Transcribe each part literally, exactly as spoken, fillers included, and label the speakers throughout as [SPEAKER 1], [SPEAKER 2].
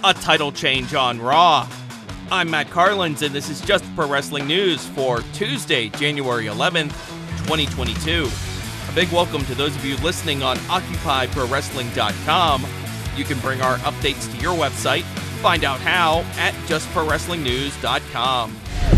[SPEAKER 1] a title change on Raw. I'm Matt Carlins, and this is Just Pro Wrestling News for Tuesday, January eleventh, twenty twenty-two. A big welcome to those of you listening on Occupy Pro Wrestling dot com. You can bring our updates to your website. Find out how at Just Pro Wrestling News dot com.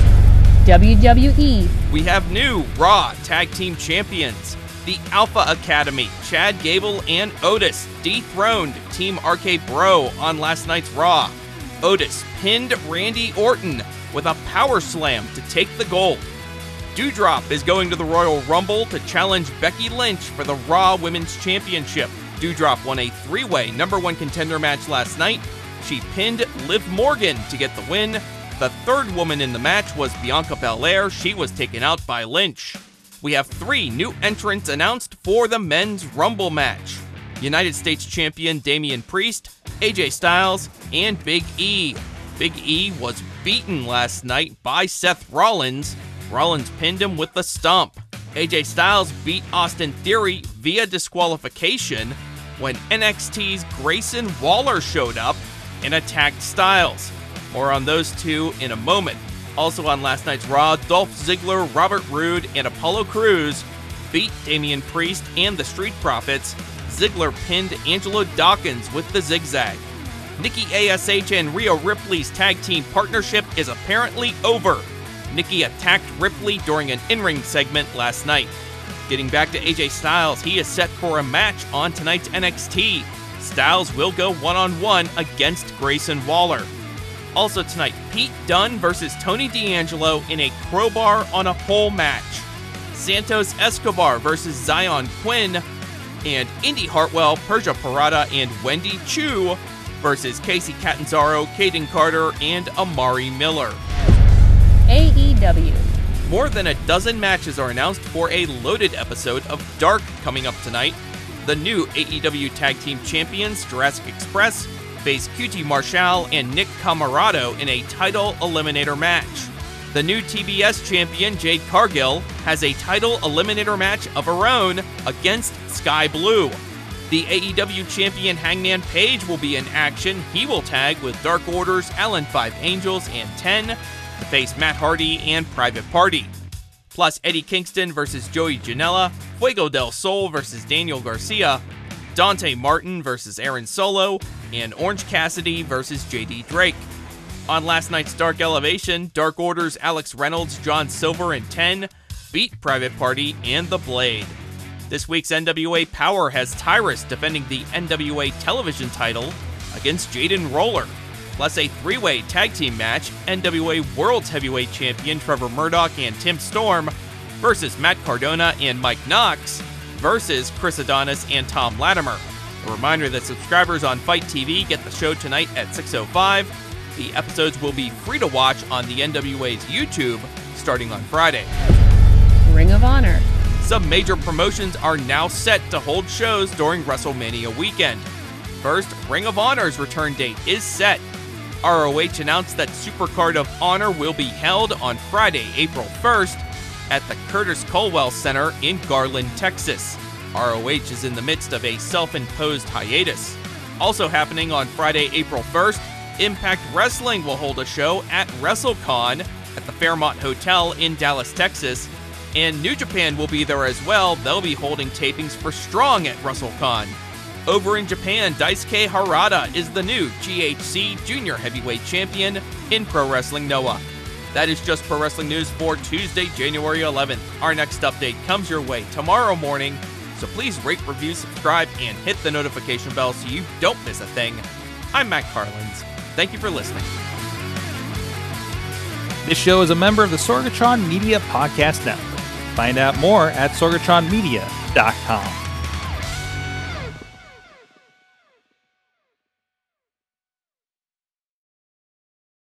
[SPEAKER 2] W W E.
[SPEAKER 1] We have new Raw Tag Team Champions. The Alpha Academy, Chad Gable and Otis, dethroned Team R K Bro on last night's Raw. Otis pinned Randy Orton with a power slam to take the gold. Doudrop is going to the Royal Rumble to challenge Becky Lynch for the Raw Women's Championship. Doudrop won a three-way number one contender match last night. She pinned Liv Morgan to get the win. The third woman in the match was Bianca Belair. She was taken out by Lynch. We have three new entrants announced for the Men's Rumble match. United States Champion Damian Priest, A J Styles, and Big E. Big E was beaten last night by Seth Rollins. Rollins pinned him with the stomp. A J Styles beat Austin Theory via disqualification when N X T's Grayson Waller showed up and attacked Styles. More on those two in a moment. Also on last night's Raw, Dolph Ziggler, Robert Roode, and Apollo Crews beat Damian Priest and the Street Profits. Ziggler pinned Angelo Dawkins with the zigzag. Nikki A S H and Rhea Ripley's tag team partnership is apparently over. Nikki attacked Ripley during an in-ring segment last night. Getting back to A J Styles, he is set for a match on tonight's N X T. Styles will go one-on-one against Grayson Waller. Also tonight, Pete Dunne versus Tony D'Angelo in a crowbar on a pole match. Santos Escobar versus Zion Quinn. And Indy Hartwell, Persia Parada, and Wendy Chu versus Casey Catanzaro, Caden Carter, and Amari Miller.
[SPEAKER 2] A E W.
[SPEAKER 1] More than a dozen matches are announced for a loaded episode of Dark coming up tonight. The new A E W Tag Team Champions, Jurassic Express, face Q T Marshall and Nick Comoroto in a title eliminator match. The new T B S champion, Jade Cargill, has a title eliminator match of her own against Sky Blue. The A E W champion, Hangman Page, will be in action. He will tag with Dark Order's Alan Five Angels and Ten to face Matt Hardy and Private Party. Plus Eddie Kingston versus Joey Janela, Fuego del Sol versus Daniel Garcia, Dante Martin versus Aaron Solo, and Orange Cassidy versus J D Drake. On last night's Dark Elevation, Dark Order's Alex Reynolds, John Silver, and Ten beat Private Party and The Blade. This week's N W A Power has Tyrus defending the N W A television title against Jaden Roller. Plus a three-way tag team match, N W A World's Heavyweight Champion Trevor Murdoch and Tim Storm versus Matt Cardona and Mike Knox versus Chris Adonis and Tom Latimer. A reminder that subscribers on Fight T V get the show tonight at six oh five. The episodes will be free to watch on the N W A's YouTube starting on Friday.
[SPEAKER 2] Ring of Honor.
[SPEAKER 1] Some major promotions are now set to hold shows during WrestleMania weekend. First, Ring of Honor's return date is set. R O H announced that Supercard of Honor will be held on Friday, April first at the Curtis Colwell Center in Garland, Texas. R O H is in the midst of a self-imposed hiatus. Also happening on Friday, April first, Impact Wrestling will hold a show at WrestleCon at the Fairmont Hotel in Dallas, Texas, and New Japan will be there as well. They'll be holding tapings for Strong at WrestleCon. Over in Japan, Daisuke Harada is the new G H C Junior Heavyweight Champion in Pro Wrestling Noah. That is Just Pro Wrestling News for Tuesday, January eleventh. Our next update comes your way tomorrow morning, so please rate, review, subscribe, and hit the notification bell so you don't miss a thing. I'm Matt Carlins. Thank you for listening.
[SPEAKER 3] This show is a member of the Sorgatron Media Podcast Network. Find out more at sorgatron media dot com.